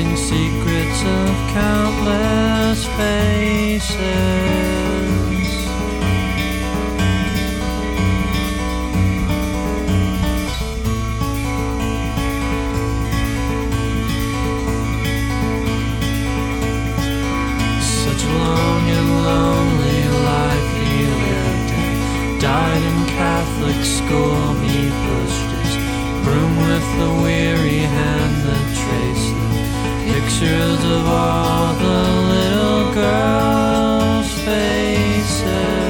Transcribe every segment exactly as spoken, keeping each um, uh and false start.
hidden secrets of countless faces. Such a long and lonely life he lived and died in Catholic school. He pushed his broom with the weary hand that traced the pictures of all the little girls' faces.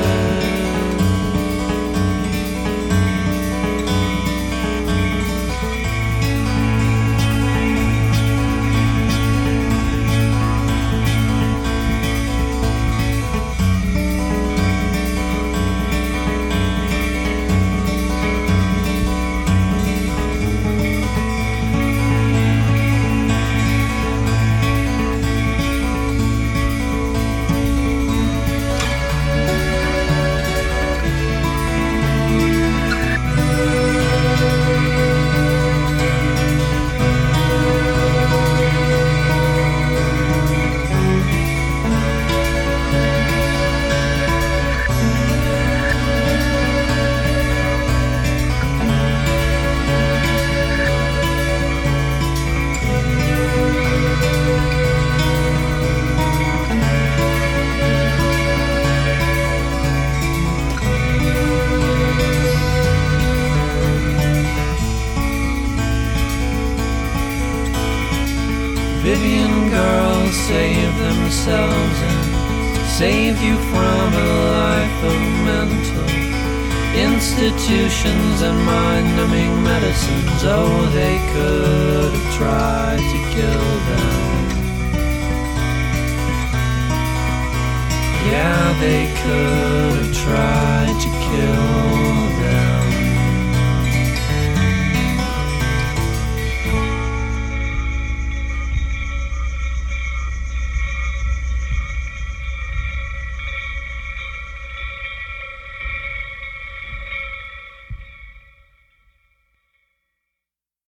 Vivian girls save themselves and save you from a life of mental institutions and mind-numbing medicines. Oh, they could have tried to kill them. Yeah, they could have tried to kill